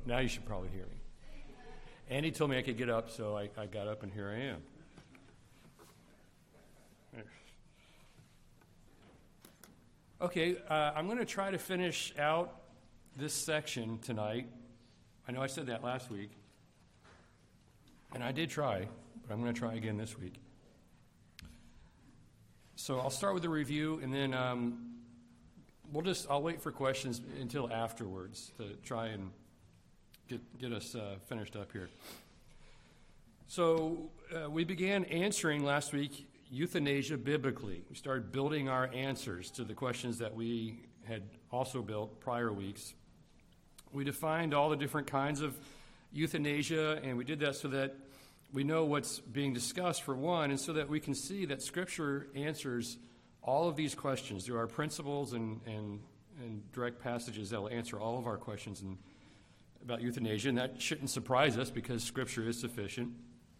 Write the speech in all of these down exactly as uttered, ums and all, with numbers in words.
Now you should probably hear me. Andy told me I could get up, so I, I got up, and here I am. Okay, uh, I'm going to try to finish out this section tonight. I know I said that last week, and I did try, but I'm going to try again this week. So I'll start with a review, and then um, we'll just, I'll wait for questions until afterwards to try and get, get us uh, finished up here. So uh, we began answering last week euthanasia biblically. We started building our answers to the questions that we had also built prior weeks. We defined all the different kinds of euthanasia, and we did that so that we know what's being discussed, for one, and so that we can see that Scripture answers all of these questions. There are principles and, and, and direct passages that will answer all of our questions in, about euthanasia, and that shouldn't surprise us because Scripture is sufficient.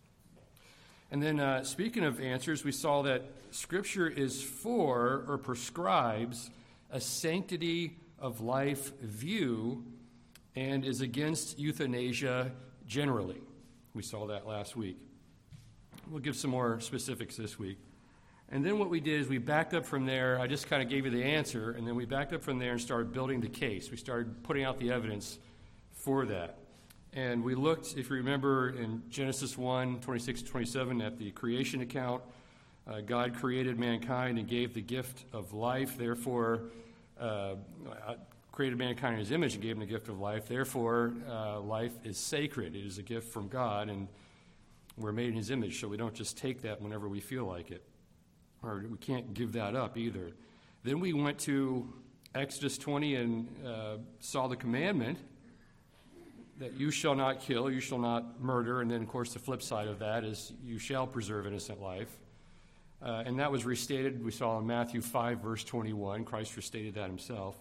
And then, uh, speaking of answers, we saw that Scripture is for or prescribes a sanctity of life view and is against euthanasia generally. We saw that last week. We'll give some more specifics this week. And then what we did is we backed up from there. I just kind of gave you the answer, and then we backed up from there and started building the case. We started putting out the evidence for that. And we looked, if you remember, in Genesis one, twenty-six to twenty-seven, at the creation account. Uh, God created mankind and gave the gift of life. Therefore, uh, created mankind in his image and gave him the gift of life. Therefore, uh, life is sacred. It is a gift from God, and we're made in his image, so we don't just take that whenever we feel like it. Or we can't give that up either. Then we went to Exodus twenty and uh, saw the commandment that you shall not kill, you shall not murder, and then, of course, the flip side of that is you shall preserve innocent life. Uh, and that was restated, we saw in Matthew five, verse twenty-one. Christ restated that himself.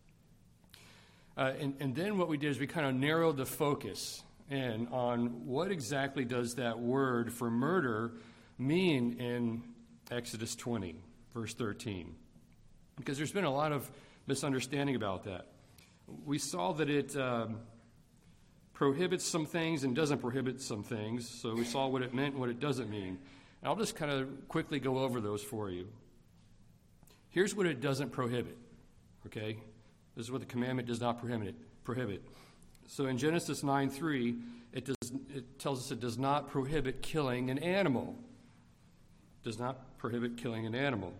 Uh, and, and then what we did is we kind of narrowed the focus in on what exactly does that word for murder mean in Exodus twenty, verse thirteen. Because there's been a lot of misunderstanding about that. We saw that it um, prohibits some things and doesn't prohibit some things. So we saw what it meant and what it doesn't mean. And I'll just kind of quickly go over those for you. Here's what it doesn't prohibit, okay? This is what the commandment does not prohibit. prohibit. So in Genesis nine three, it, does, it tells us it does not prohibit killing an animal. It does not prohibit killing an animal.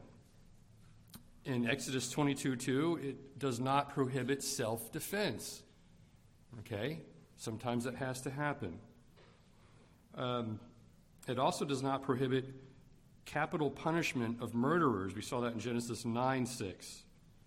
In Exodus twenty-two two, it does not prohibit self-defense. Okay? Sometimes that has to happen. Um, it also does not prohibit capital punishment of murderers. We saw that in Genesis nine six.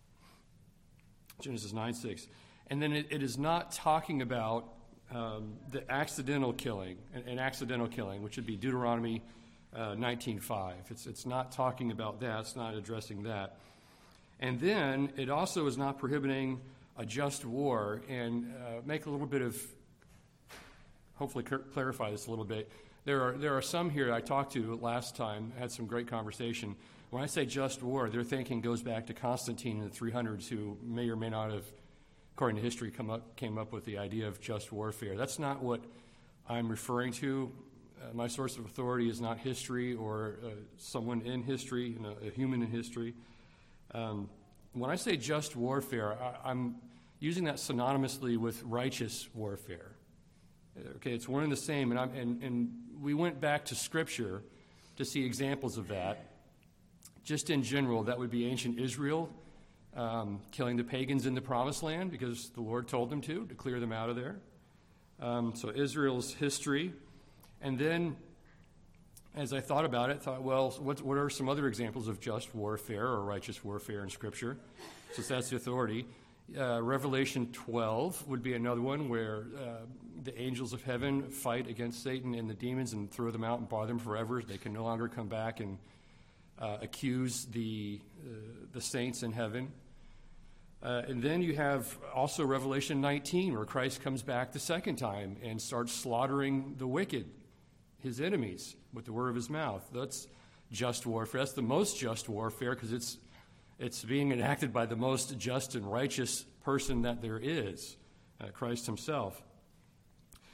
Genesis nine six. And then it, it is not talking about um, the accidental killing, an, an accidental killing, which would be Deuteronomy uh, nineteen five. It's, it's not talking about that. It's not addressing that. And then it also is not prohibiting a just war. And uh, make a little bit of, hopefully cl- clarify this a little bit. There are there are some here I talked to last time, had some great conversation. When I say just war, their thinking goes back to Constantine in the three hundreds, who may or may not have, according to history, come up came up with the idea of just warfare. That's not what I'm referring to. Uh, my source of authority is not history or uh, someone in history, you know, a human in history. Um, when I say just warfare, I, I'm using that synonymously with righteous warfare. Okay, it's one and the same, and, I'm, and, and we went back to Scripture to see examples of that. Just in general, that would be ancient Israel um, killing the pagans in the Promised Land because the Lord told them to, to clear them out of there. Um, so Israel's history. And then, as I thought about it, I thought, well, what, what are some other examples of just warfare or righteous warfare in Scripture? Since that's the authority. Uh, Revelation twelve would be another one where uh, the angels of heaven fight against Satan and the demons and throw them out and bar them forever. They can no longer come back and uh, accuse the uh, the saints in heaven. Uh, and then you have also Revelation nineteen, where Christ comes back the second time and starts slaughtering the wicked, his enemies, with the word of his mouth. That's just warfare. That's the most just warfare because it's it's being enacted by the most just and righteous person that there is, uh, Christ himself.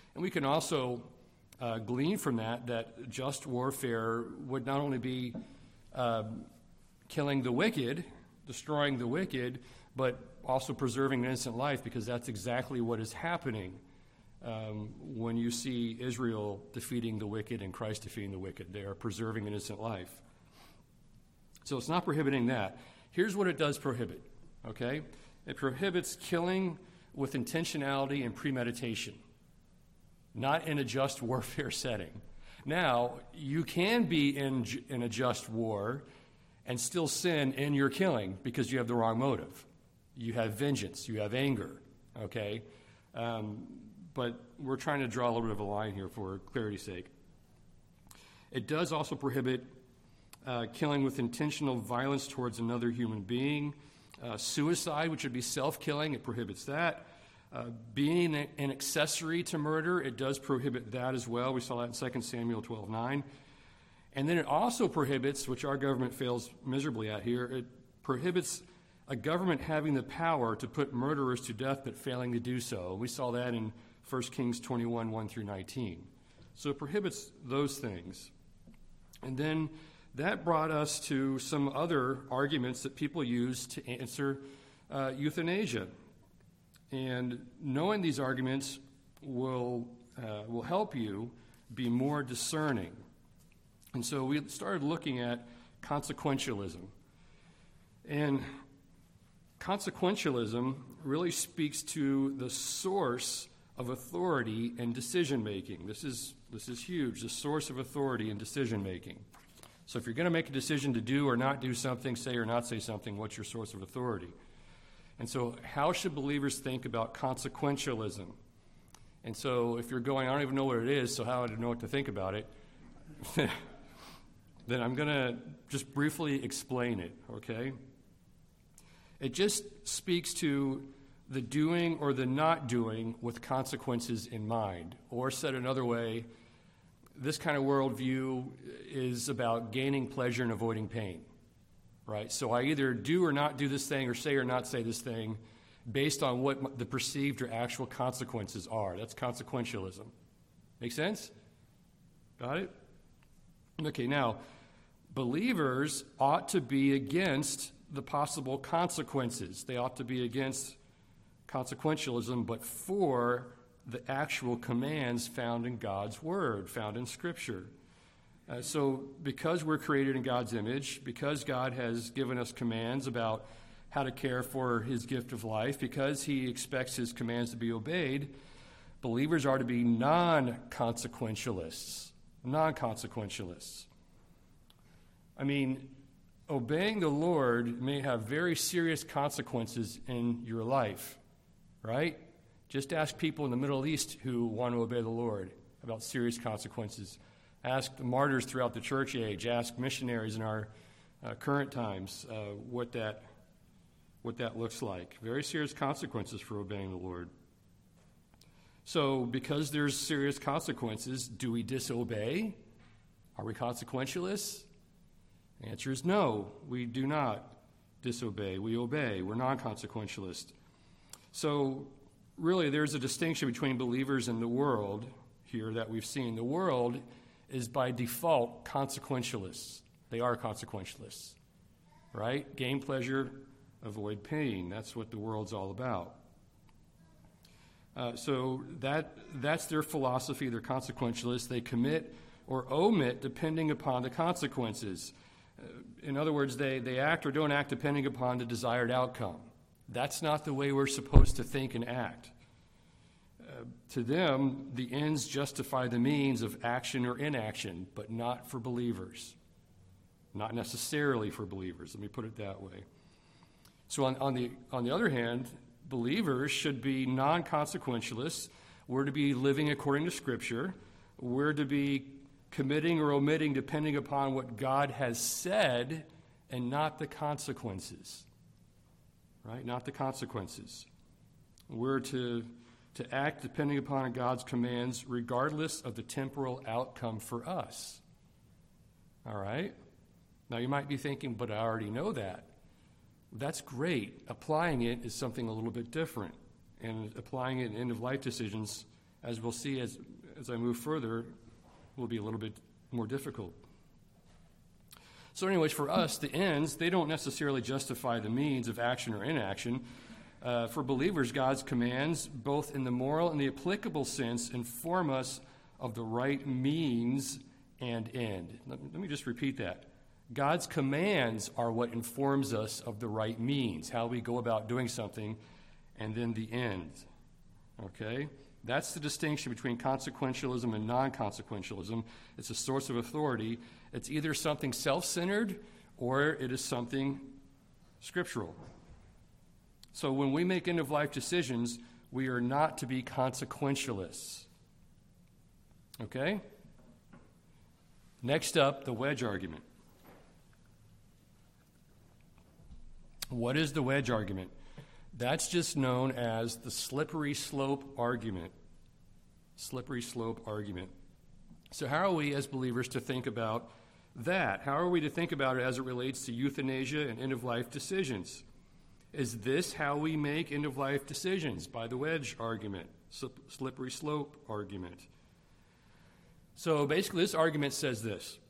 And we can also uh, glean from that that just warfare would not only be um, killing the wicked, destroying the wicked, but also preserving an innocent life, because that's exactly what is happening um, when you see Israel defeating the wicked and Christ defeating the wicked. They are preserving an innocent life. So it's not prohibiting that. Here's what it does prohibit, okay? It prohibits killing with intentionality and premeditation, not in a just warfare setting. Now, you can be in, in a just war and still sin in your killing because you have the wrong motive. You have vengeance, you have anger, okay? Um, but we're trying to draw a little bit of a line here for clarity's sake. It does also prohibit uh, killing with intentional violence towards another human being. Uh, suicide, which would be self-killing, it prohibits that. Uh, being an accessory to murder, it does prohibit that as well. We saw that in Second Samuel twelve nine. And then it also prohibits, which our government fails miserably at here, it prohibits a government having the power to put murderers to death but failing to do so. We saw that in First Kings twenty-one, one through nineteen. So it prohibits those things. And then that brought us to some other arguments that people use to answer uh, euthanasia. And knowing these arguments will uh, will help you be more discerning. And so we started looking at consequentialism. And consequentialism really speaks to the source of authority and decision-making. This is this is huge, the source of authority and decision-making. So if you're going to make a decision to do or not do something, say or not say something, what's your source of authority? And so how should believers think about consequentialism? And so if you're going, I don't even know what it is, so how do I know what to think about it? Then I'm going to just briefly explain it, okay? It just speaks to the doing or the not doing with consequences in mind. Or said another way, this kind of worldview is about gaining pleasure and avoiding pain, right? So I either do or not do this thing or say or not say this thing based on what the perceived or actual consequences are. That's consequentialism. Make sense? Got it? Okay, now, believers ought to be against the possible consequences. They ought to be against consequentialism, but for the actual commands found in God's Word, found in Scripture. Uh, so because we're created in God's image, because God has given us commands about how to care for His gift of life, because He expects His commands to be obeyed, believers are to be non-consequentialists. Non-consequentialists. I mean, obeying the Lord may have very serious consequences in your life, right? Just ask people in the Middle East who want to obey the Lord about serious consequences. Ask the martyrs throughout the church age. Ask missionaries in our uh, current times uh, what that what that looks like. Very serious consequences for obeying the Lord. So, because there's serious consequences, do we disobey? Are we consequentialists? The answer is no, we do not disobey. We obey. We're non-consequentialist. So, really, there's a distinction between believers and the world here that we've seen. The world is by default consequentialists. They are consequentialists, right? Gain pleasure, avoid pain. That's what the world's all about. Uh, so that that's their philosophy. They're consequentialists. They commit or omit depending upon the consequences. Uh, in other words, they, they act or don't act depending upon the desired outcome. That's not the way we're supposed to think and act. Uh, to them, the ends justify the means of action or inaction, but not for believers. Not necessarily for believers. Let me put it that way. So on, on the on the other hand, believers should be non-consequentialists. We're to be living according to Scripture. We're to be committing or omitting depending upon what God has said and not the consequences. Right? Not the consequences. We're to, to act depending upon God's commands regardless of the temporal outcome for us. All right? Now you might be thinking, but I already know that. That's great. Applying it is something a little bit different. And applying it in end-of-life decisions, as we'll see as, as I move further, will be a little bit more difficult. So anyways, for us, the ends, they don't necessarily justify the means of action or inaction. Uh, for believers, God's commands, both in the moral and the applicable sense, inform us of the right means and end. Let, let me just repeat that. God's commands are what informs us of the right means, how we go about doing something, and then the end. Okay? That's the distinction between consequentialism and non-consequentialism. It's a source of authority. It's either something self-centered or it is something scriptural. So when we make end-of-life decisions, we are not to be consequentialists. Okay? Next up, the wedge argument. What is the wedge argument? That's just known as the slippery slope argument. Slippery slope argument. So how are we as believers to think about that? How are we to think about it as it relates to euthanasia and end-of-life decisions? Is this how we make end-of-life decisions? By the wedge argument, slippery slope argument. So basically this argument says this.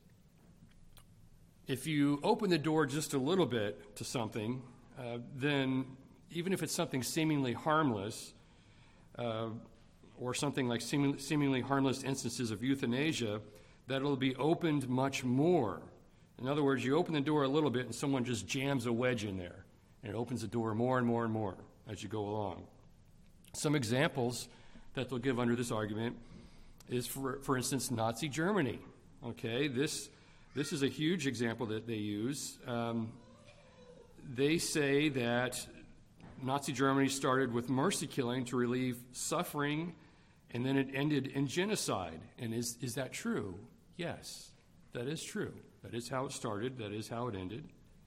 If you open the door just a little bit to something, uh, then even if it's something seemingly harmless, uh, or something like seeming, seemingly harmless instances of euthanasia, that it'll be opened much more. In other words, you open the door a little bit and someone just jams a wedge in there, and it opens the door more and more and more as you go along. Some examples that they'll give under this argument is, for, for instance, Nazi Germany. Okay, this, this is a huge example that they use. Um, they say that Nazi Germany started with mercy killing to relieve suffering, and then it ended in genocide. And is, is that true? Yes, that is true. That is how it started. That is how it ended.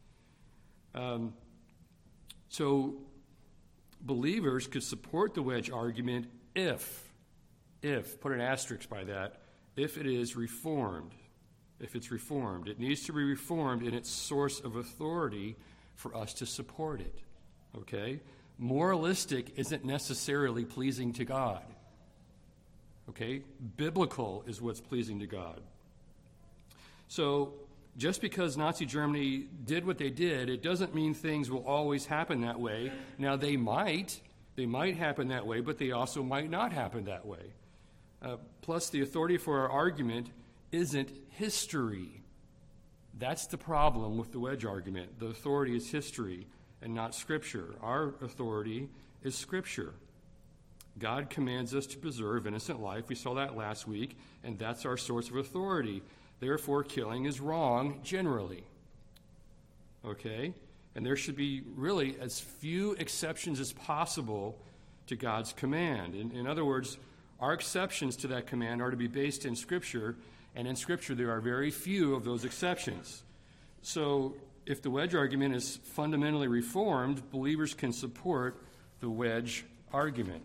Um, so believers could support the wedge argument if, if, put an asterisk by that, if it is reformed. If it's reformed. It needs to be reformed in its source of authority for us to support it. Okay? Moralistic isn't necessarily pleasing to God. Okay? Biblical is what's pleasing to God. So, just because Nazi Germany did what they did, it doesn't mean things will always happen that way. Now, they might. They might happen that way, but they also might not happen that way. Uh, plus, the authority for our argument isn't history. That's the problem with the wedge argument. The authority is history and not Scripture. Our authority is Scripture. God commands us to preserve innocent life. We saw that last week, and that's our source of authority. Therefore, killing is wrong generally. Okay? And there should be really as few exceptions as possible to God's command. In, in other words, our exceptions to that command are to be based in Scripture, and in Scripture there are very few of those exceptions. So, if the wedge argument is fundamentally reformed, believers can support the wedge argument.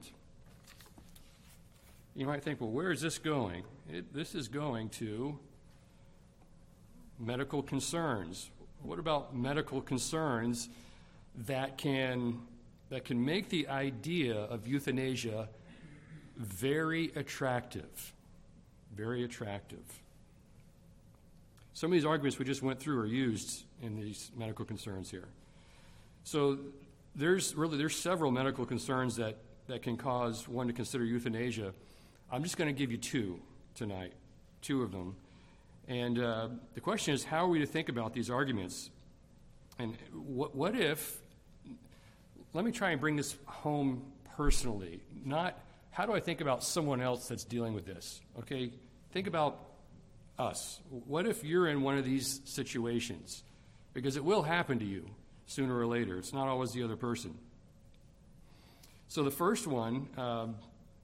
You might think, well, where is this going? It, this is going to medical concerns. What about medical concerns that can that can make the idea of euthanasia very attractive? Very attractive. Some of these arguments we just went through are used in these medical concerns here. So there's really there's several medical concerns that, that can cause one to consider euthanasia. I'm just going to give you two tonight, two of them. And uh, the question is, how are we to think about these arguments? And what, what if, let me try and bring this home personally, not how do I think about someone else that's dealing with this? Okay, think about us. What if you're in one of these situations? Because it will happen to you sooner or later. It's not always the other person. So the first one, um,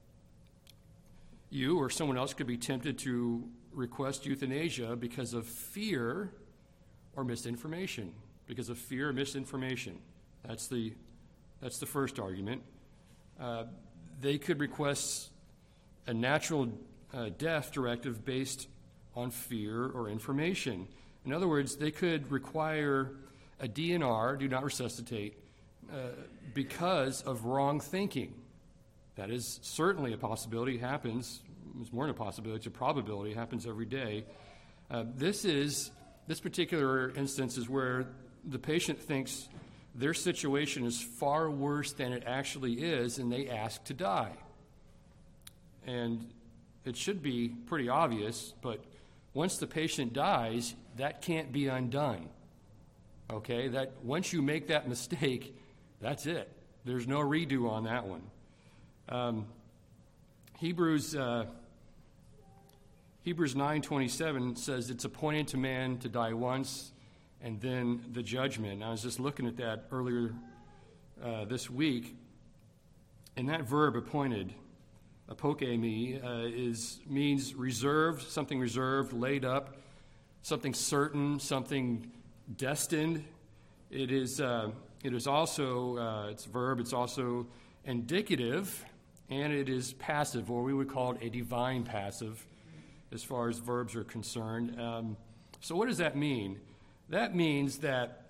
you or someone else could be tempted to request euthanasia because of fear or misinformation. Because of fear or misinformation. That's the, that's the first argument. Uh, they could request a natural uh, death directive based on fear or information. In other words, they could require a D N R, do not resuscitate, uh, because of wrong thinking. That is certainly a possibility. It happens. It's more than a possibility. It's a probability. It happens every day. Uh, this is this particular instance is where the patient thinks their situation is far worse than it actually is, and they ask to die. And it should be pretty obvious, but once the patient dies, that can't be undone. Okay? That once you make that mistake, that's it. There's no redo on that one. Um, Hebrews uh, Hebrews nine twenty-seven says it's appointed to man to die once, and then the judgment. And I was just looking at that earlier uh, this week, and that verb appointed, apokemi, uh, is means reserved, something reserved, laid up, something certain, something destined. It is uh, it is also uh, it's a verb. It's also indicative, and it is passive, or we would call it a divine passive, as far as verbs are concerned. Um, so, what does that mean? That means that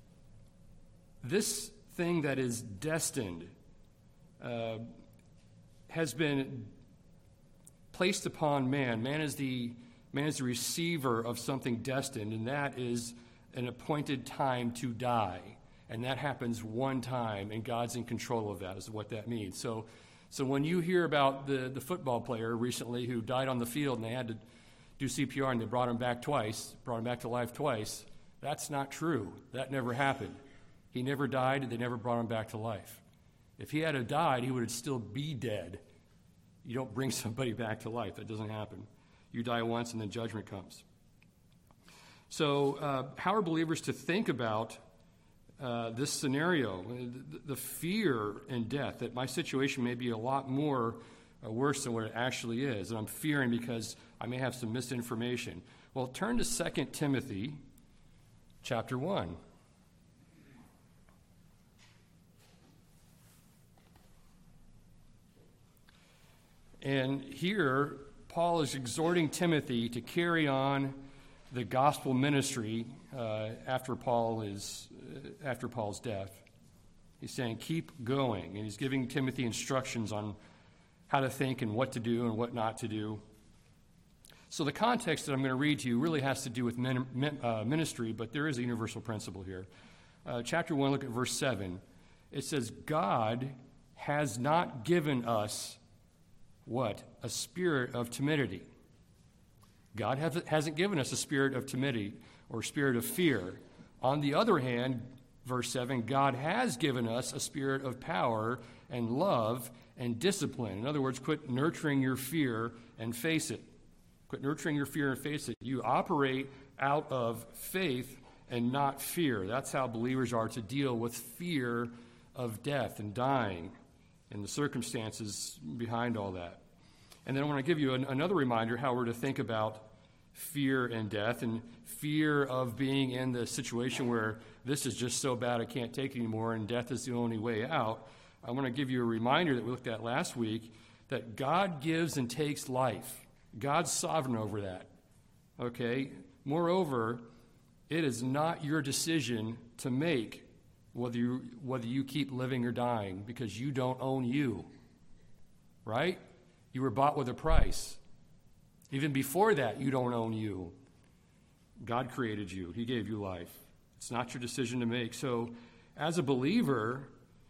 this thing that is destined uh, has been placed upon man. Man is the man is the receiver of something destined, and that is an appointed time to die. And that happens one time, and God's in control of that, is what that means. So, so when you hear about the, the football player recently who died on the field and they had to do C P R and they brought him back twice, brought him back to life twice, that's not true. That never happened. He never died, and they never brought him back to life. If he had have died, he would still be dead. You don't bring somebody back to life. That doesn't happen. You die once, and then judgment comes. So uh, how are believers to think about uh, this scenario, the, the fear and death, that my situation may be a lot more uh, worse than what it actually is, and I'm fearing because I may have some misinformation? Well, turn to Second Timothy chapter one. And here, Paul is exhorting Timothy to carry on the gospel ministry uh, after Paul is uh, after Paul's death. He's saying, keep going, and he's giving Timothy instructions on how to think and what to do and what not to do. So the context that I'm going to read to you really has to do with min, min, uh, ministry, but there is a universal principle here. Uh, chapter one, look at verse seven. It says, God has not given us what? A spirit of timidity. God have, hasn't given us a spirit of timidity or spirit of fear. On the other hand, verse seven, God has given us a spirit of power and love and discipline. In other words, quit nurturing your fear and face it. Quit nurturing your fear and face it. You operate out of faith and not fear. That's how believers are to deal with fear of death and dying and the circumstances behind all that. And then I want to give you an, another reminder how we're to think about fear and death, and fear of being in the situation where this is just so bad I can't take it anymore and death is the only way out. I want to give you a reminder that we looked at last week, that God gives and takes life. God's sovereign over that. Okay? Moreover, it is not your decision to make whether you, whether you keep living or dying, because you don't own you. Right? You were bought with a price. Even before that, you don't own you. God created you. He gave you life. It's not your decision to make. So, as a believer,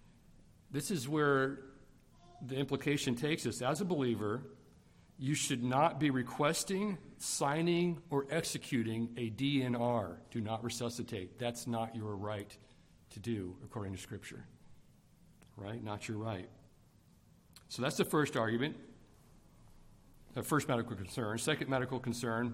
this is where the implication takes us. As a believer, you should not be requesting, signing, or executing a D N R. Do not resuscitate. That's not your right to do, according to Scripture. Right? Not your right. So that's the first argument. The first medical concern. Second medical concern,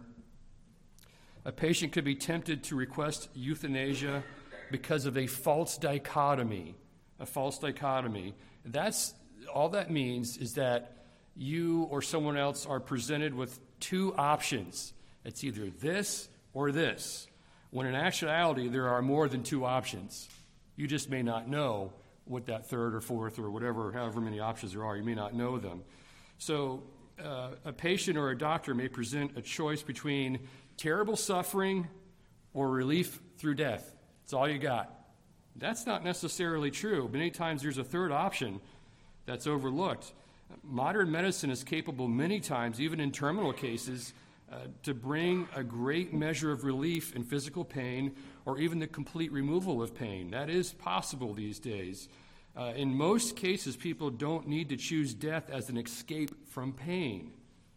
a patient could be tempted to request euthanasia because of a false dichotomy. A false dichotomy. That's all that means is that you or someone else are presented with two options. It's either this or this, when in actuality there are more than two options. You just may not know what that third or fourth or whatever, however many options there are. You may not know them. So uh, a patient or a doctor may present a choice between terrible suffering or relief through death. That's all you got. That's not necessarily true. Many times there's a third option that's overlooked. Modern medicine is capable many times, even in terminal cases, uh, to bring a great measure of relief in physical pain or even the complete removal of pain. That is possible these days. Uh, in most cases, people don't need to choose death as an escape from pain.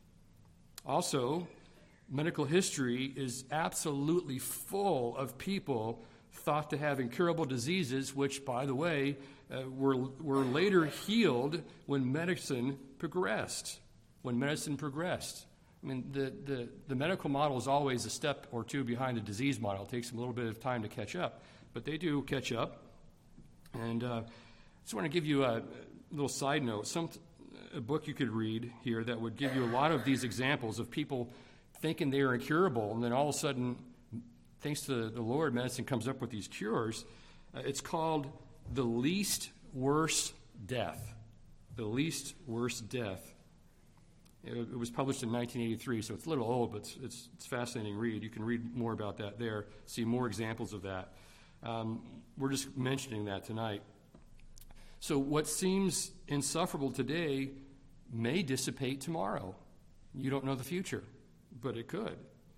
Also, medical history is absolutely full of people thought to have incurable diseases, which, by the way, uh, were, were later healed when medicine progressed. When medicine progressed. I mean, the, the, the medical model is always a step or two behind the disease model. It takes them a little bit of time to catch up, but they do catch up. And uh, I just want to give you a little side note, some a book you could read here that would give you a lot of these examples of people thinking they are incurable, and then all of a sudden, thanks to the Lord, medicine comes up with these cures. Uh, it's called The Least Worst Death. The Least Worst Death. It, it was published in nineteen eighty-three, so it's a little old, but it's, it's, it's a fascinating read. You can read more about that there, see more examples of that. Um, we're just mentioning that tonight. So what seems insufferable today may dissipate tomorrow. You don't know the future, but it could.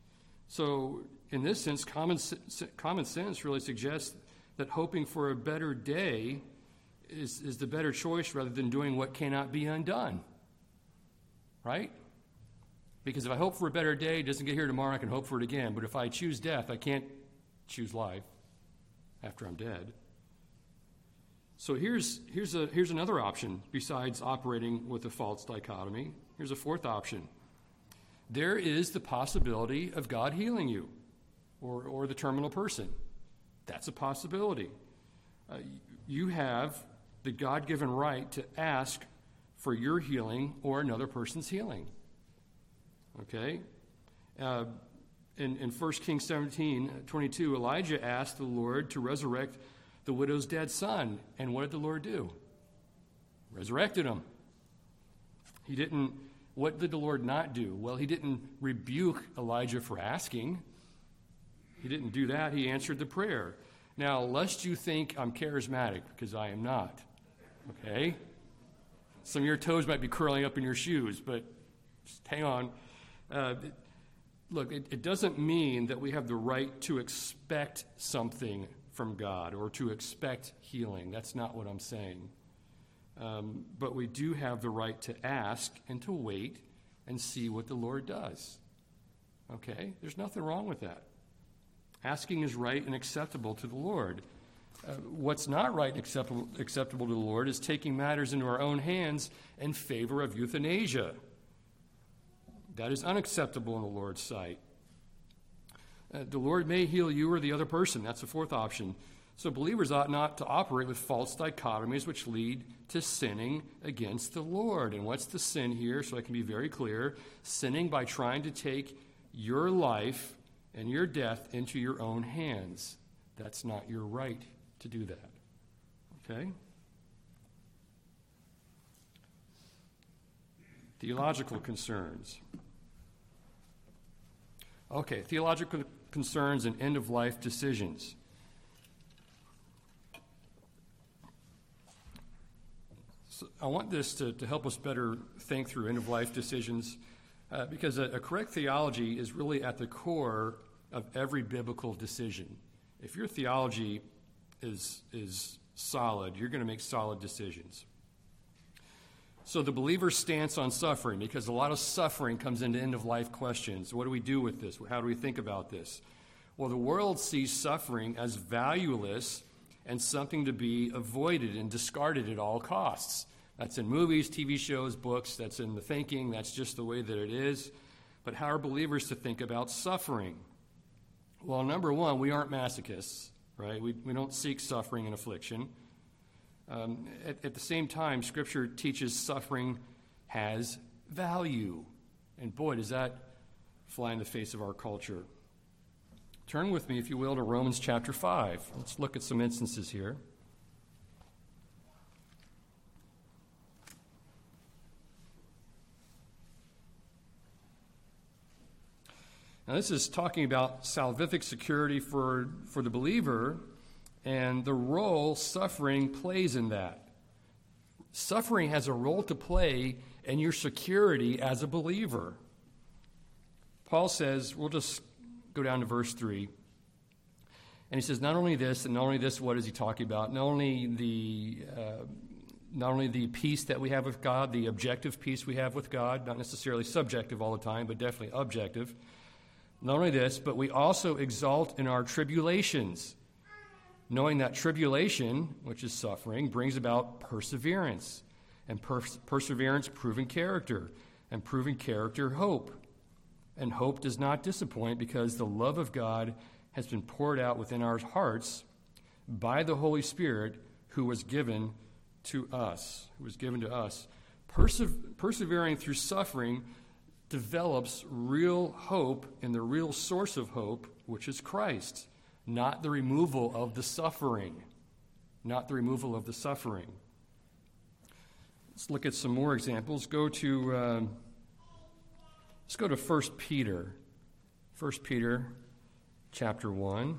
So in this sense, common, common sense really suggests that hoping for a better day is, is the better choice rather than doing what cannot be undone. Right? Because if I hope for a better day, it doesn't get here tomorrow, I can hope for it again. But if I choose death, I can't choose life after I'm dead. So here's, here's, a, here's another option besides operating with a false dichotomy. Here's a fourth option. There is the possibility of God healing you or, or the terminal person. That's a possibility. Uh, you have the God-given right to ask for your healing or another person's healing. Okay? Uh, in, in First Kings seventeen twenty-two, Elijah asked the Lord to resurrect the widow's dead son. And what did the Lord do? Resurrected him. He didn't, what did the Lord not do? Well, he didn't rebuke Elijah for asking. He didn't do that. He answered the prayer. Now, lest you think I'm charismatic, because I am not. Okay? Some of your toes might be curling up in your shoes, but just hang on. Uh, look, it, it doesn't mean that we have the right to expect something from God or to expect healing. That's not what I'm saying. Um, but we do have the right to ask and to wait and see what the Lord does. Okay? There's nothing wrong with that. Asking is right and acceptable to the Lord. Uh, what's not right and acceptable, acceptable to the Lord is taking matters into our own hands in favor of euthanasia. That is unacceptable in the Lord's sight. Uh, the Lord may heal you or the other person. That's the fourth option. So believers ought not to operate with false dichotomies which lead to sinning against the Lord. And what's the sin here? So I can be very clear. Sinning by trying to take your life and your death into your own hands. That's not your right to do that. Okay? Theological concerns. Okay, theological concerns and end-of-life decisions. So I want this to, to help us better think through end-of-life decisions, uh, because a, a correct theology is really at the core of every biblical decision. If your theology is, is solid, you're going to make solid decisions. So the believer's stance on suffering, because a lot of suffering comes into end-of-life questions. What do we do with this? How do we think about this? Well, the world sees suffering as valueless and something to be avoided and discarded at all costs. That's in movies, T V shows, books. That's in the thinking. That's just the way that it is. But how are believers to think about suffering? Well, number one, we aren't masochists, right? We, we don't seek suffering and affliction. Um, at, at the same time, Scripture teaches suffering has value. And boy, does that fly in the face of our culture. Turn with me, if you will, to Romans chapter five. Let's look at some instances here. Now, this is talking about salvific security for, for the believer and the role suffering plays in that. Suffering has a role to play in your security as a believer. Paul says, we'll just go down to verse three. And he says, not only this, and not only this, what is he talking about? Not only the uh, not only the peace that we have with God, the objective peace we have with God, not necessarily subjective all the time, but definitely objective. Not only this, but we also exalt in our tribulations, knowing that tribulation, which is suffering, brings about perseverance, and pers- perseverance proven character, and proven character hope. And hope does not disappoint, because the love of God has been poured out within our hearts by the Holy Spirit who was given to us, who was given to us. Perse- persevering through suffering develops real hope in the real source of hope, which is Christ, not the removal of the suffering, not the removal of the suffering. Let's look at some more examples. Go to, um, let's go to First Peter. First Peter chapter one.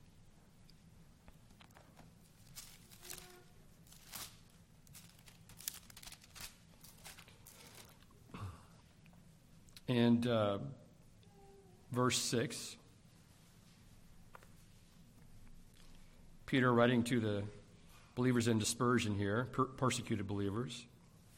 And uh, verse six. Peter writing to the believers in dispersion here, per- persecuted believers.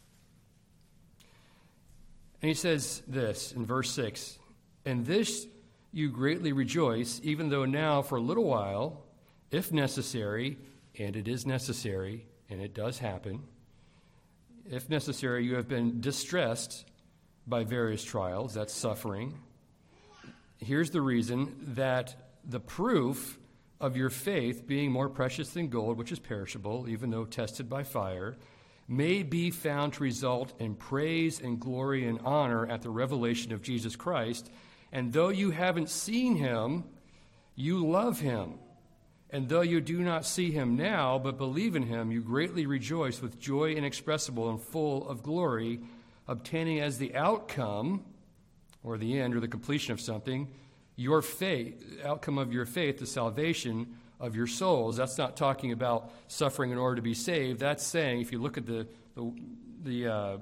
And he says this in verse six, "And this you greatly rejoice, even though now for a little while, if necessary," and it is necessary, and it does happen, "if necessary, you have been distressed by various trials," that's suffering. Here's the reason: that the proof of your faith, being more precious than gold, which is perishable, even though tested by fire, may be found to result in praise and glory and honor at the revelation of Jesus Christ. And though you haven't seen him, you love him. And though you do not see him now, but believe in him, you greatly rejoice with joy inexpressible and full of glory, obtaining as the outcome, or the end, or the completion of something, your faith, outcome of your faith, the salvation of your souls. That's not talking about suffering in order to be saved. That's saying, if you look at the the the, uh,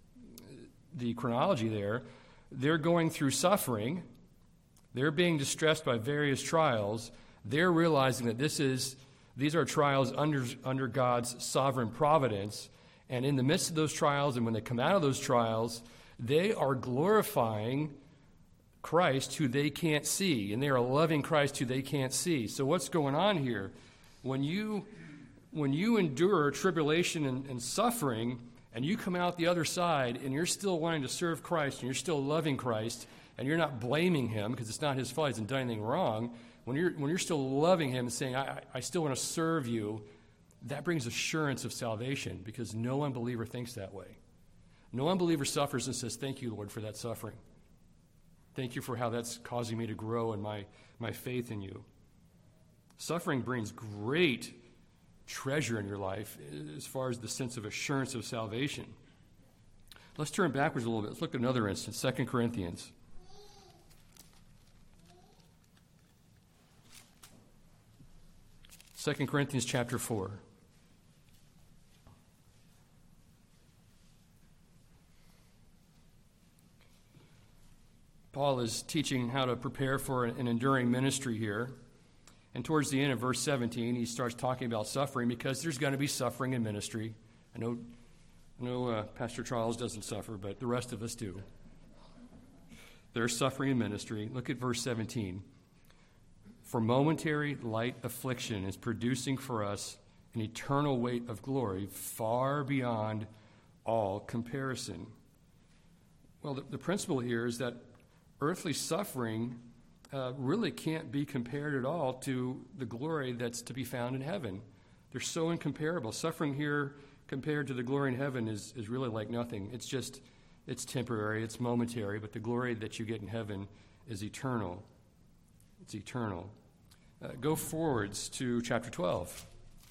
the chronology there, they're going through suffering. They're being distressed by various trials. They're realizing that this is these are trials under under God's sovereign providence. And in the midst of those trials, and when they come out of those trials, they are glorifying Christ who they can't see, and they are loving Christ who they can't see. So what's going on here? When you when you endure tribulation and, and suffering, and you come out the other side, and you're still wanting to serve Christ, and you're still loving Christ, and you're not blaming him because it's not his fault, he hasn't done anything wrong. When you're when you're still loving him and saying, I, I still want to serve you, that brings assurance of salvation, because no unbeliever thinks that way. No unbeliever suffers and says, "Thank you, Lord, for that suffering. Thank you for how that's causing me to grow in my, my faith in you." Suffering brings great treasure in your life as far as the sense of assurance of salvation. Let's turn backwards a little bit. Let's look at another instance, Second Corinthians. Second Corinthians chapter four. Paul is teaching how to prepare for an enduring ministry here. And towards the end of verse seventeen, he starts talking about suffering, because there's going to be suffering in ministry. I know, I know uh, Pastor Charles doesn't suffer, but the rest of us do. There's suffering in ministry. Look at verse seventeen. "For momentary light affliction is producing for us an eternal weight of glory far beyond all comparison." Well, the, the principle here is that earthly suffering uh, really can't be compared at all to the glory that's to be found in heaven. They're so incomparable. Suffering here compared to the glory in heaven is, is really like nothing. It's just, it's temporary, it's momentary, but the glory that you get in heaven is eternal. It's eternal. Uh, go forwards to chapter twelve.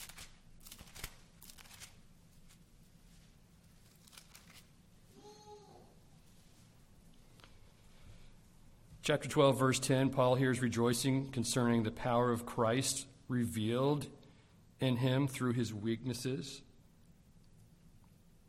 Chapter twelve, verse ten, Paul here is rejoicing concerning the power of Christ revealed in him through his weaknesses.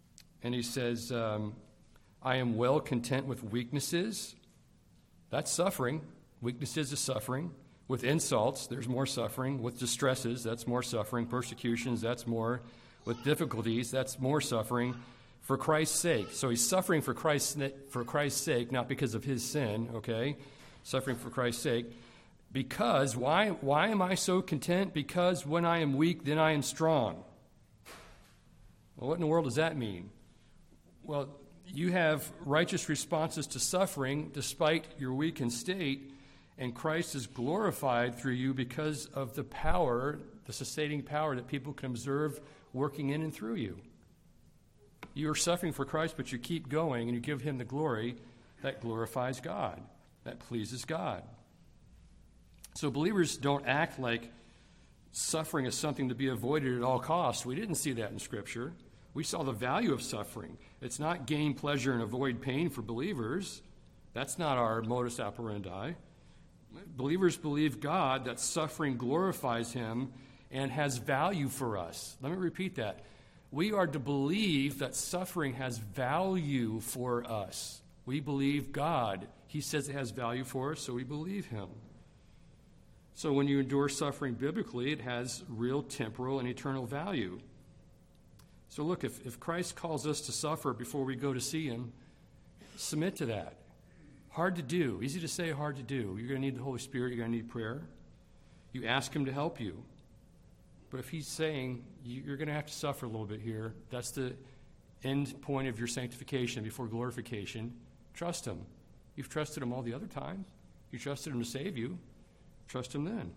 And he says, um, I am well content with weaknesses. That's suffering. Weaknesses is suffering. With insults, there's more suffering. With distresses, that's more suffering. Persecutions, that's more. With difficulties, that's more suffering for Christ's sake. So he's suffering for Christ's, for Christ's sake, not because of his sin, okay? Suffering for Christ's sake. Because, why, why am I so content? Because when I am weak, then I am strong. Well, what in the world does that mean? Well, you have righteous responses to suffering despite your weakened state, and Christ is glorified through you because of the power, the sustaining power that people can observe working in and through you. You are suffering for Christ, but you keep going and you give him the glory. That glorifies God. That pleases God. So believers don't act like suffering is something to be avoided at all costs. We didn't see that in Scripture. We saw the value of suffering. It's not gain pleasure and avoid pain for believers. That's not our modus operandi. Believers believe God that suffering glorifies him and has value for us. Let me repeat that. We are to believe that suffering has value for us. We believe God. He says it has value for us, so we believe him. So when you endure suffering biblically, it has real temporal and eternal value. So look, if, if Christ calls us to suffer before we go to see him, submit to that. Hard to do. Easy to say, hard to do. You're going to need the Holy Spirit. You're going to need prayer. You ask him to help you. But if he's saying you're going to have to suffer a little bit here, that's the end point of your sanctification before glorification. Trust him. You've trusted him all the other times. You trusted him to save you. Trust him then.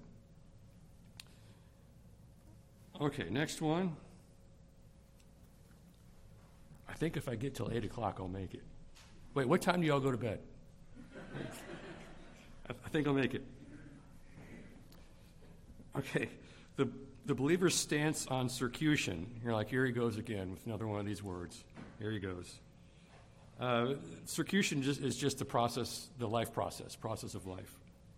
Okay, next one. I think if I get till eight o'clock, I'll make it. Wait, what time do y'all go to bed? I think I'll make it. Okay, the the believer's stance on circuition. You're like, here he goes again with another one of these words. Here he goes. Uh, circuition just, is just the process, the life process, process of life.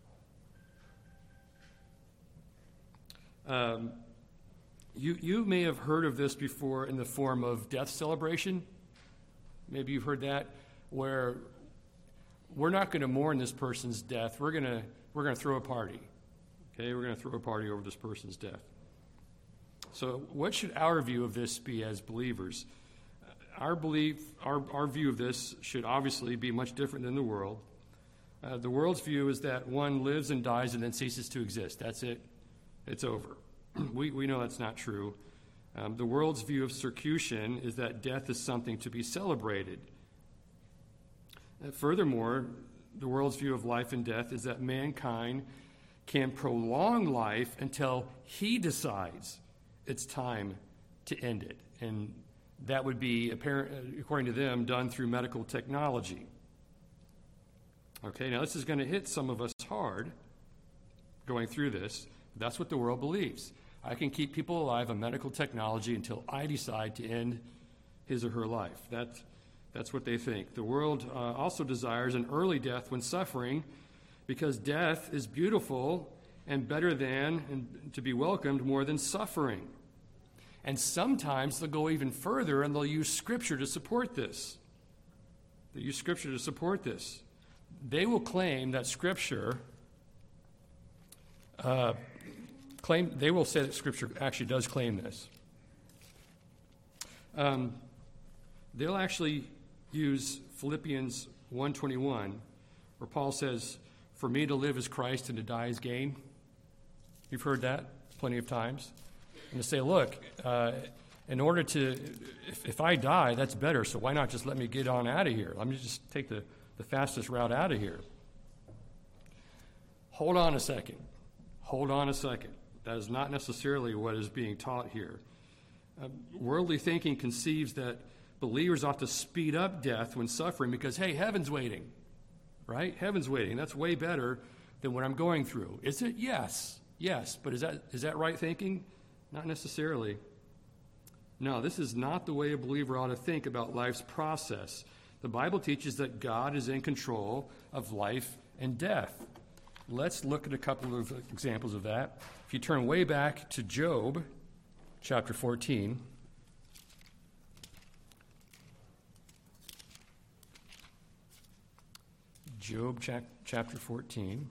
Um, you you may have heard of this before in the form of death celebration. Maybe you've heard that, where we're not going to mourn this person's death. We're going to we're going to throw a party. Okay, we're going to throw a party over this person's death. So, what should our view of this be as believers? Our belief, our our view of this should obviously be much different than the world. Uh, the world's view is that one lives and dies and then ceases to exist. That's it. It's over. we we know that's not true. Um, the world's view of circuition is that death is something to be celebrated. Uh, furthermore, the world's view of life and death is that mankind can prolong life until he decides it's time to end it. And that would be, apparent, according to them, done through medical technology. Okay, now this is going to hit some of us hard going through this. That's what the world believes. I can keep people alive on medical technology until I decide to end his or her life. That, that's what they think. The world uh, also desires an early death when suffering, because death is beautiful and better than, and to be welcomed more than suffering. And sometimes they'll go even further and they'll use Scripture to support this. They use Scripture to support this. They will claim that Scripture, uh, claim, they will say that Scripture actually does claim this. Um, they'll actually use Philippians one twenty-one, where Paul says, "For me to live is Christ and to die is gain." You've heard that plenty of times. And to say, look, uh, in order to, if, if I die, that's better, so why not just let me get on out of here? Let me just take the, the fastest route out of here. Hold on a second. Hold on a second. That is not necessarily what is being taught here. Uh, worldly thinking conceives that believers ought to speed up death when suffering because, hey, heaven's waiting, right? Heaven's waiting. That's way better than what I'm going through. Is it? Yes. Yes. But is that is that right thinking? Not necessarily. No, this is not the way a believer ought to think about life's process. The Bible teaches that God is in control of life and death. Let's look at a couple of examples of that. If you turn way back to Job, chapter fourteen. Job chap- chapter fourteen.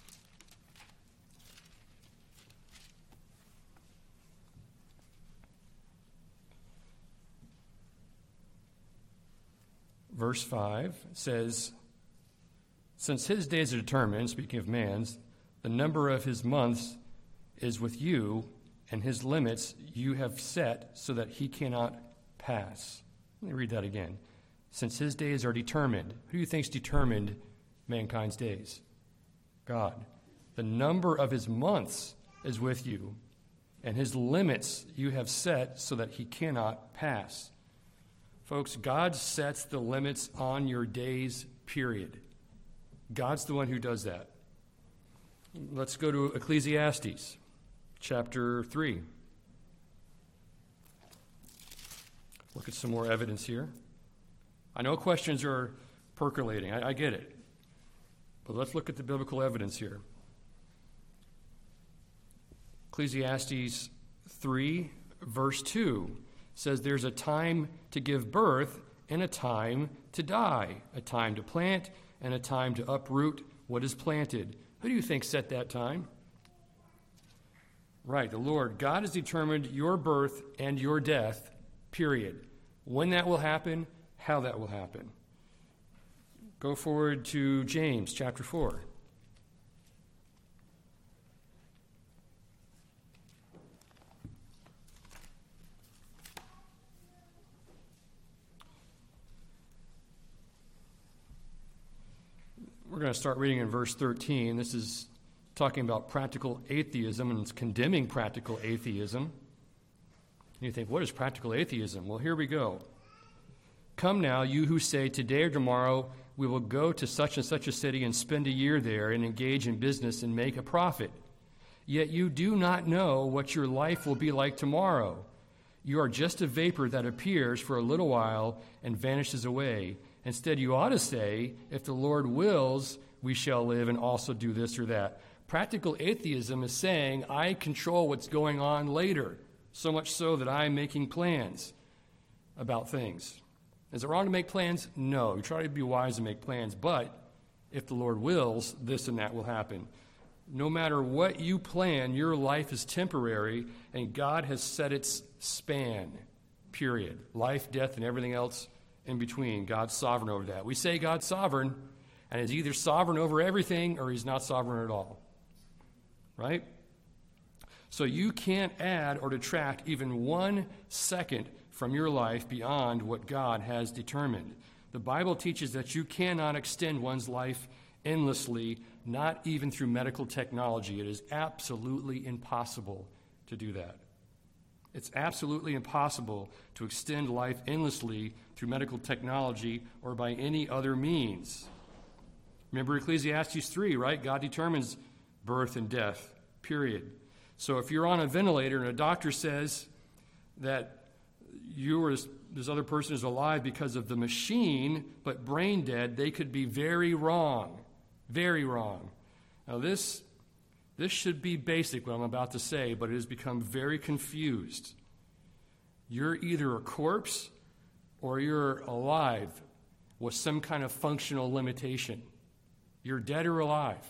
Verse five says, since his days are determined, speaking of man's, the number of his months is with you, and his limits you have set so that he cannot pass. Let me read that again. Since his days are determined. Who do you think's determined mankind's days? God. The number of his months is with you, and his limits you have set so that he cannot pass. Folks, God sets the limits on your days, period. God's the one who does that. Let's go to Ecclesiastes chapter three. Look at some more evidence here. I know questions are percolating. I, I get it. But let's look at the biblical evidence here. Ecclesiastes three, verse two says there's a time to give birth and a time to die, a time to plant and a time to uproot what is planted. Who do you think set that time? Right, the Lord. God has determined your birth and your death, period. When that will happen, how that will happen. Go forward to James chapter four. We're going to start reading in verse thirteen. This is talking about practical atheism, and it's condemning practical atheism. And you think, what is practical atheism? Well, here we go. Come now, you who say, today or tomorrow we will go to such and such a city and spend a year there and engage in business and make a profit. Yet you do not know what your life will be like tomorrow. You are just a vapor that appears for a little while and vanishes away. Instead, you ought to say, if the Lord wills, we shall live and also do this or that. Practical atheism is saying, I control what's going on later, so much so that I'm making plans about things. Is it wrong to make plans? No. You try to be wise and make plans, but if the Lord wills, this and that will happen. No matter what you plan, your life is temporary, and God has set its span, period. Life, death, and everything else in between. God's sovereign over that. We say God's sovereign, and he's either sovereign over everything or he's not sovereign at all. Right? So you can't add or detract even one second from your life beyond what God has determined. The Bible teaches that you cannot extend one's life endlessly, not even through medical technology. It is absolutely impossible to do that. It's absolutely impossible to extend life endlessly through medical technology or by any other means. Remember Ecclesiastes three, right? God determines birth and death, period. So if you're on a ventilator and a doctor says that you or this, this other person is alive because of the machine, but brain dead, they could be very wrong. Very wrong. Now this, this should be basic, what I'm about to say, but it has become very confused. You're either a corpse or you're alive with some kind of functional limitation. You're dead or alive.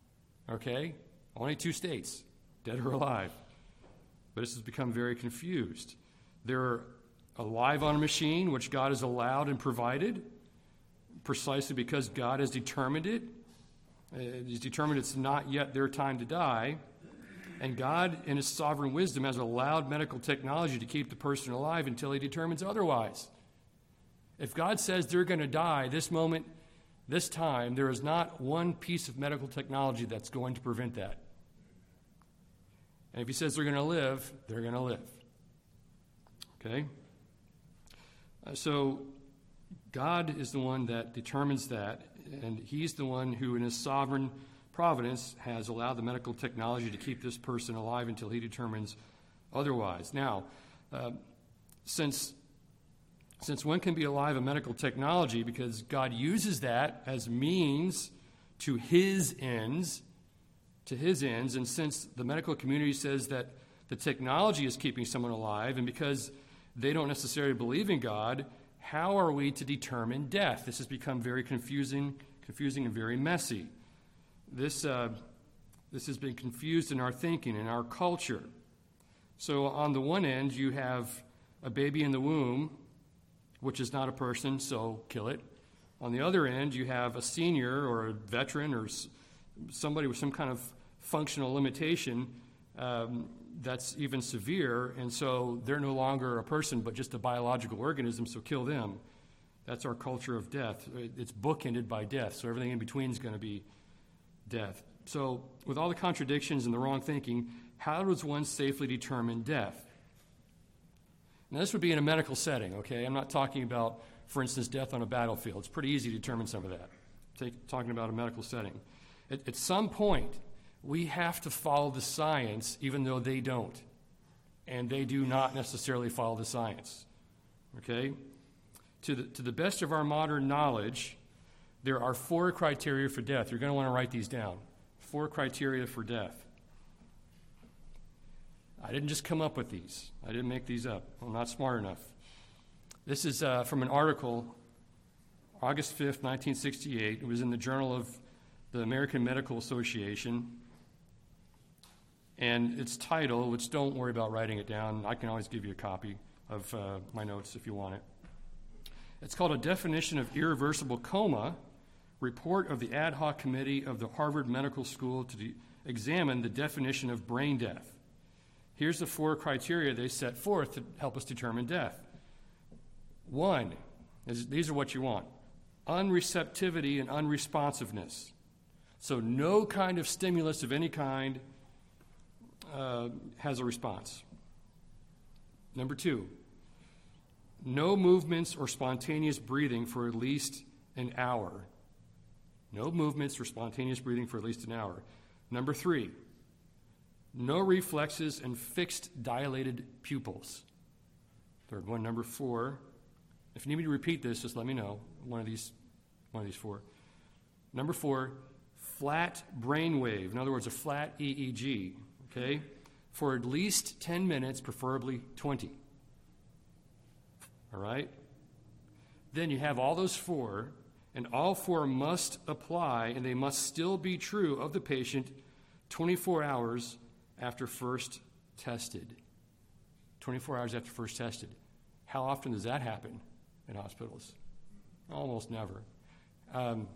Okay? Only two states, dead or alive. But this has become very confused. They're alive on a machine, which God has allowed and provided, precisely because God has determined it. Uh, he's determined it's not yet their time to die. And God, in his sovereign wisdom, has allowed medical technology to keep the person alive until he determines otherwise. If God says they're going to die this moment, this time, there is not one piece of medical technology that's going to prevent that. And if he says they're going to live, they're going to live. Okay? Uh, so God is the one that determines that, and he's the one who, in his sovereign providence, has allowed the medical technology to keep this person alive until he determines otherwise. Now, uh, since since one can be alive in medical technology because God uses that as means to his ends, to his ends, and since the medical community says that the technology is keeping someone alive, and because they don't necessarily believe in God, how are we to determine death? This has become very confusing, confusing and very messy. This, uh, this has been confused in our thinking, in our culture. So on the one end, you have a baby in the womb, which is not a person, so kill it. On the other end, you have a senior or a veteran or s- somebody with some kind of functional limitation um, that's even severe, and so they're no longer a person but just a biological organism, so kill them. That's our culture of death. It's bookended by death, so everything in between is going to be death. So with all the contradictions and the wrong thinking, how does one safely determine death? Now, this would be in a medical setting, okay? I'm not talking about, for instance, death on a battlefield. It's pretty easy to determine some of that. Take, talking about a medical setting. At, at some point, we have to follow the science, even though they don't. And they do not necessarily follow the science, okay? To the, to the best of our modern knowledge, there are four criteria for death. You're going to want to write these down. Four criteria for death. I didn't just come up with these. I didn't make these up. I'm not smart enough. This is uh, from an article, August fifth, nineteen sixty-eight. It was in the Journal of the American Medical Association. And its title, which don't worry about writing it down. I can always give you a copy of uh, my notes if you want it. It's called A Definition of Irreversible Coma, Report of the Ad Hoc Committee of the Harvard Medical School to de- examine the definition of brain death. Here's the four criteria they set forth to help us determine death. One, is, these are what you want: unreceptivity and unresponsiveness. So no kind of stimulus of any kind uh, has a response. Number two, no movements or spontaneous breathing for at least an hour. No movements or spontaneous breathing for at least an hour. Number three, no reflexes and fixed dilated pupils. Third one. Number four, if you need me to repeat this, just let me know. One of these, one of these four. Number four, flat brain wave. In other words, a flat E E G, okay, for at least ten minutes, preferably twenty. All right? Then you have all those four, and all four must apply, and they must still be true of the patient twenty-four hours after first tested. twenty-four hours after first tested. How often does that happen in hospitals? Almost never. Um,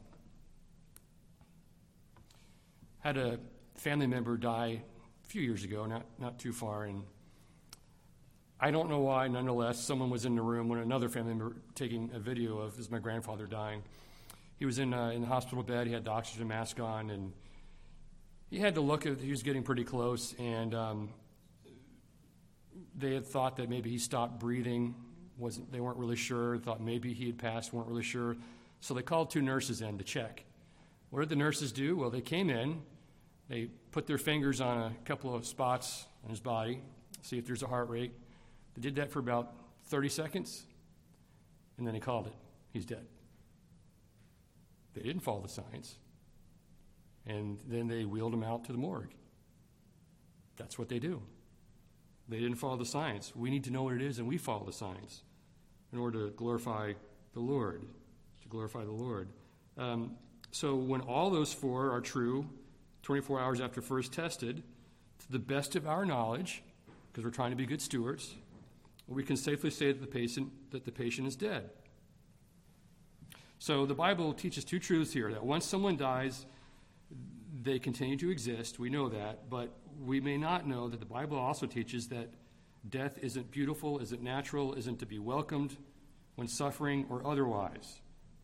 had a family member die a few years ago, not, not too far, and I don't know why, nonetheless, someone was in the room when another family member taking a video of this is my grandfather dying. He was in, uh, in the hospital bed, he had the oxygen mask on, and he had to look at, he was getting pretty close, and um, they had thought that maybe he stopped breathing. Wasn't, they weren't really sure, thought maybe he had passed, weren't really sure. So they called two nurses in to check. What did the nurses do? Well, they came in, they put their fingers on a couple of spots on his body, see if there's a heart rate. They did that for about thirty seconds, and then he called it. He's dead. They didn't follow the science. And then they wheeled him out to the morgue. That's what they do. They didn't follow the science. We need to know what it is, and we follow the science in order to glorify the Lord, to glorify the Lord. Um, so when all those four are true, twenty-four hours after first tested, to the best of our knowledge, because we're trying to be good stewards, we can safely say that the patient that the patient is dead. So the Bible teaches two truths here: that once someone dies, they continue to exist. We know that, but we may not know that the Bible also teaches that death isn't beautiful, isn't natural, isn't to be welcomed when suffering or otherwise.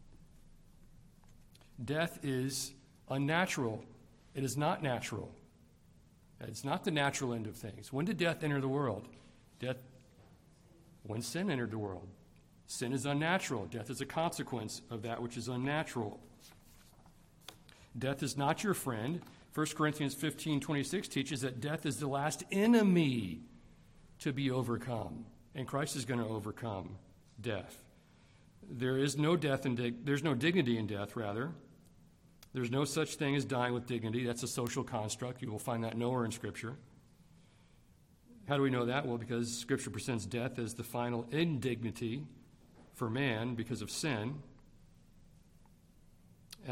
Death is unnatural. It is not natural. It's not the natural end of things. When did death enter the world? Death, when sin entered the world. Sin is unnatural. Death is a consequence of that which is unnatural. Death is not your friend. First Corinthians fifteen twenty-six teaches that death is the last enemy to be overcome, and Christ is going to overcome death. There is no death in dig- there's no dignity in death, rather. There's no such thing as dying with dignity. That's a social construct. You will find that nowhere in Scripture. How do we know that? Well, because Scripture presents death as the final indignity for man because of sin. Uh,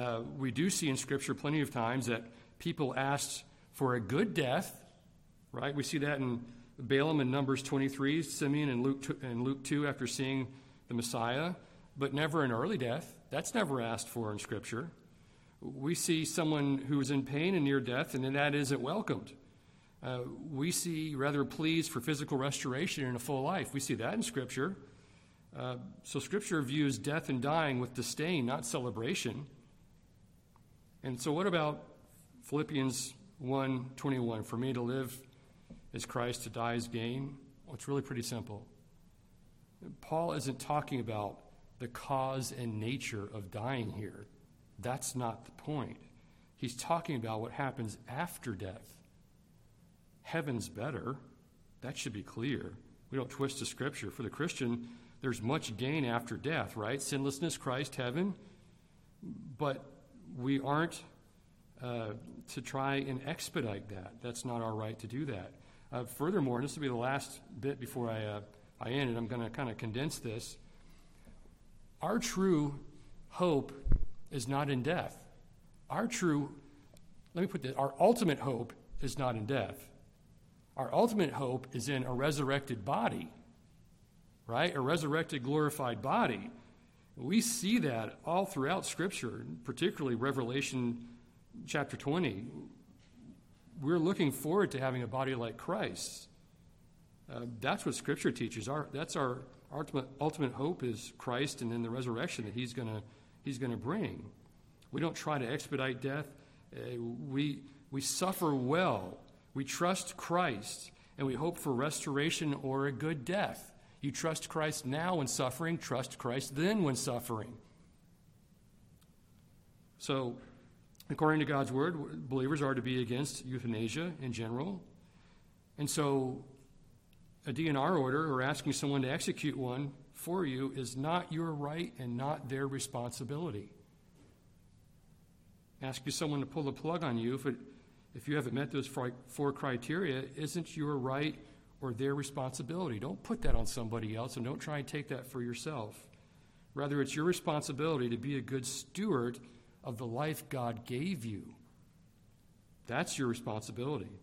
Uh, we do see in Scripture plenty of times that people asked for a good death, right? We see that in Balaam in Numbers twenty-three, Simeon in Luke two, in Luke two after seeing the Messiah, but never an early death. That's never asked for in Scripture. We see someone who is in pain and near death, and then that isn't welcomed. Uh, we see rather pleas for physical restoration in a full life. We see that in Scripture. Uh, so Scripture views death and dying with disdain, not celebration. And so what about Philippians one twenty-one? For me to live is Christ, to die is gain. Well, it's really pretty simple. Paul isn't talking about the cause and nature of dying here. That's not the point. He's talking about what happens after death. Heaven's better. That should be clear. We don't twist the Scripture. For the Christian, there's much gain after death, right? Sinlessness, Christ, heaven. But we aren't uh, to try and expedite that. That's not our right to do that. Uh, furthermore, and this will be the last bit before I, uh, I end, and I'm going to kind of condense this. Our true hope is not in death. Our true, let me put this, our ultimate hope is not in death. Our ultimate hope is in a resurrected body, right? A resurrected, glorified body. We see that all throughout Scripture, particularly Revelation chapter twenty. We're looking forward to having a body like Christ. Uh, that's what Scripture teaches. Our, that's our ultimate, ultimate hope is Christ and then the resurrection that He's going to He's going to bring. We don't try to expedite death. Uh, we we suffer well. We trust Christ, and we hope for restoration or a good death. You trust Christ now when suffering, trust Christ then when suffering. So, according to God's word, believers are to be against euthanasia in general. And so, a D N R order or asking someone to execute one for you is not your right and not their responsibility. Asking someone to pull the plug on you if, it, if you haven't met those four criteria isn't your right or their responsibility. Don't put that on somebody else, and don't try and take that for yourself. Rather, it's your responsibility to be a good steward of the life God gave you. That's your responsibility.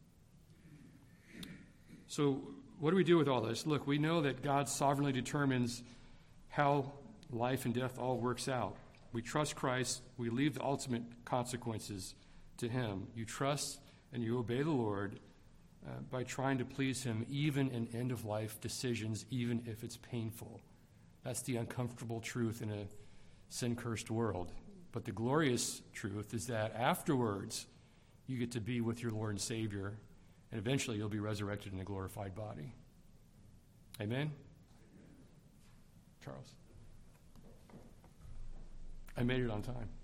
So, what do we do with all this? Look, we know that God sovereignly determines how life and death all works out. We trust Christ. We leave the ultimate consequences to Him. You trust and you obey the Lord uh, by trying to please Him, even in end-of-life decisions, even if it's painful. That's the uncomfortable truth in a sin-cursed world. But the glorious truth is that afterwards, you get to be with your Lord and Savior, and eventually you'll be resurrected in a glorified body. Amen? Charles? I made it on time.